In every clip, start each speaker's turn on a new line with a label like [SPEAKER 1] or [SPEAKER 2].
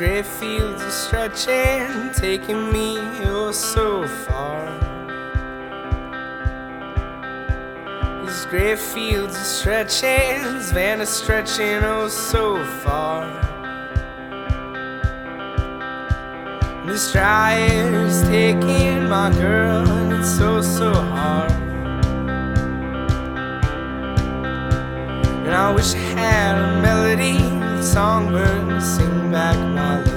[SPEAKER 1] great fields are stretching, taking me oh so far. These great fields are stretching, Savannah stretching oh so far. This drive's taking my girl, and it's so hard. And I wish I had a melody, a songbird to sing back my love.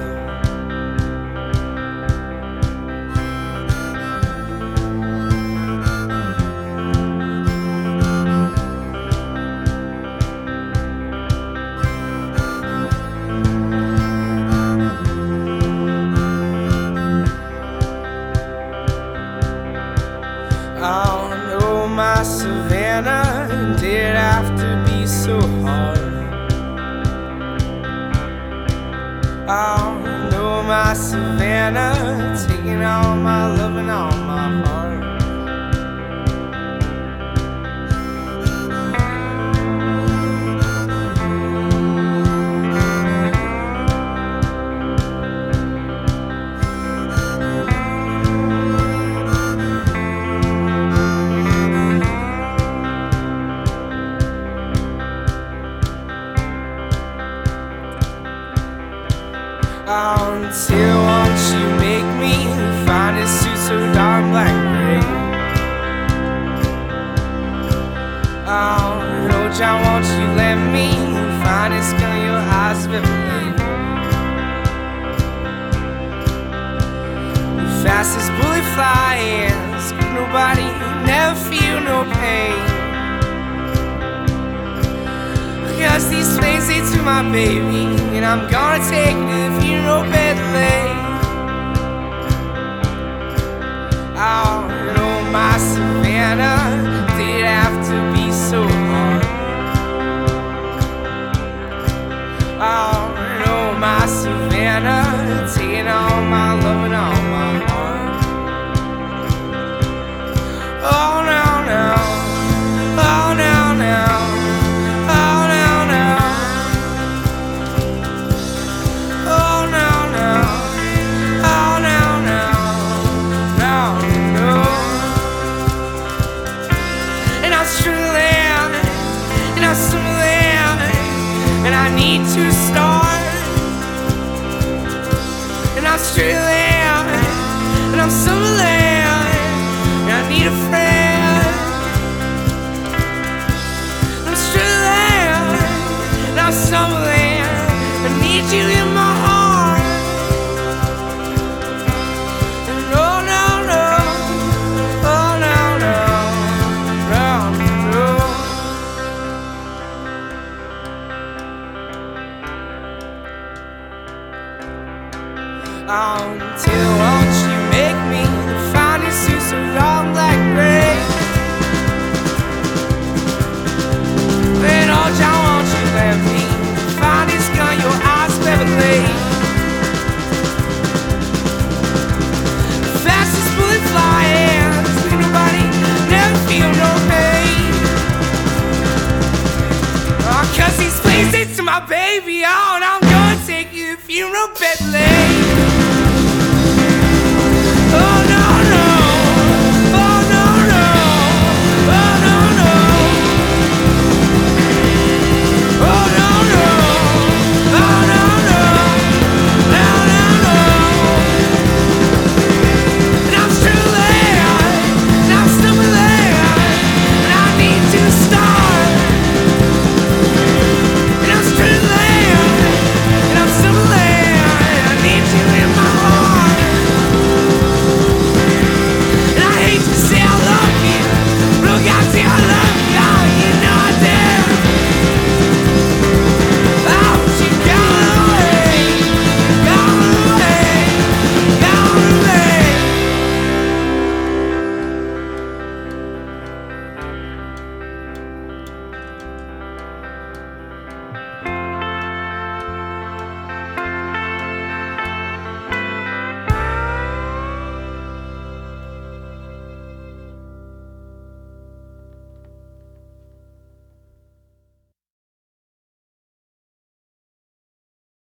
[SPEAKER 1] Oh no, my Savannah, did it have to be so hard? Oh no, my Savannah, taking all my love and all my heart. Until once you make me find a suit so dark black gray. Oh no, John, won't you let me find this gun in your eyes of every day. The fastest bullet flying, screw nobody, never feel no pain. Cause these flames lead to my baby, and I'm gonna take it if you know Bentley. Oh no, my Savannah, did it have to be so hard? Oh no, my Savannah, taking all my love and all my heart. Oh no, no, oh no, no. And I need to start. And I'm Australia, and I'm Summerland, and I need a friend. I'm Australia, and I'm Summerland, I need you in my heart. And oh no, no, oh no, no, no, no. Until once you make me find your suit so long like gray. Then oh John, won't you let me find this gun your eyes never lay. Fastest bullet flying, sweet nobody, never feel no pain. Oh, cause these places to my baby, oh, and I'm gonna take you to funeral Bentley.